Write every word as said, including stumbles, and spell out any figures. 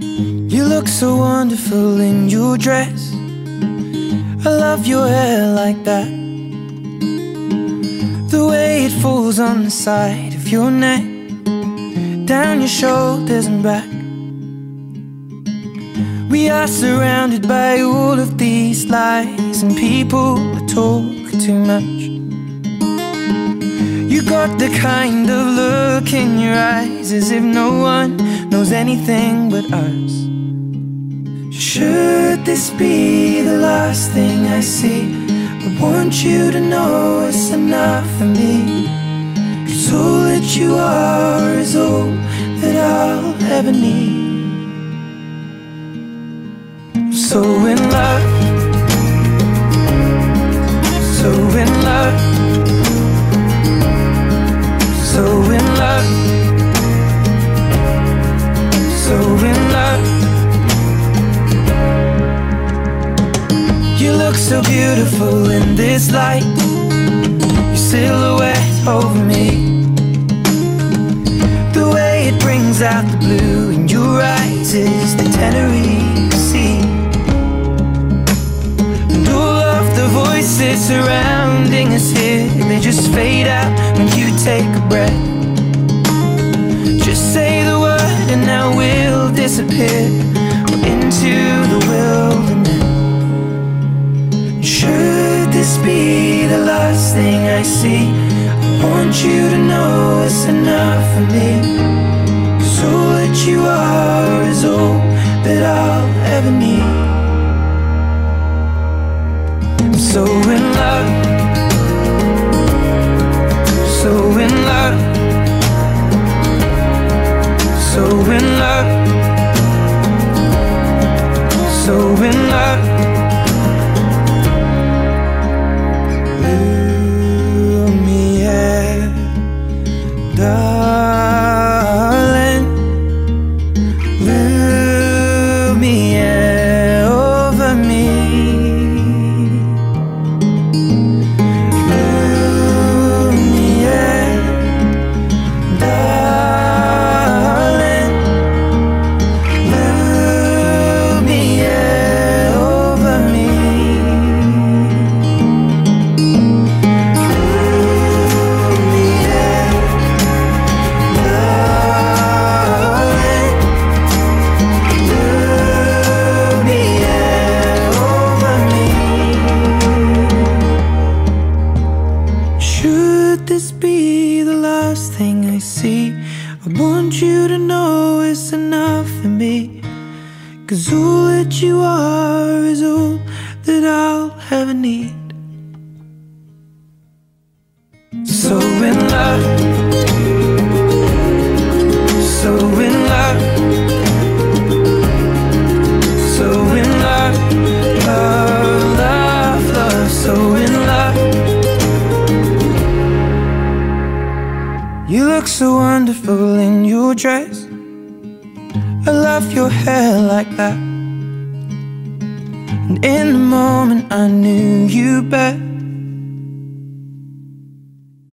You look so wonderful in your dress. I love your hair like that, the way it falls on the side of your neck, down your shoulders and back. We are surrounded by all of these lies, and people that talk too much. You got the kind of look in your eyes as if no one knows anything but us. Should this be the last thing I see, I want you to know it's enough for me. 'Cause all that you are is all that I'll ever need. So in love, so in love, so in love, so in love. You look so beautiful in this light, your silhouette over me, the way it brings out the blue in your eyes is the Tenerife Sea. And all of the voices surrounding us here, they just fade out when you take a breath. Just say the word and now we'll disappear into the wilderness. Should this be the last thing I see, I want you to know it's enough for me. 'Cause all that you are is all that I'll ever need. I'm so in love, so in love, so in love, so in love. Darling, Lumiere over me, Lumiere, darling, Lumiere over me. Should this be the last thing I see, I want you to know it's enough for me. 'Cause all that you are is all that I'll ever need. So in love, so in love, so in love, love, love, love, so in love. You look so wonderful in your dress. I love your hair like that. And in the moment I knew you best.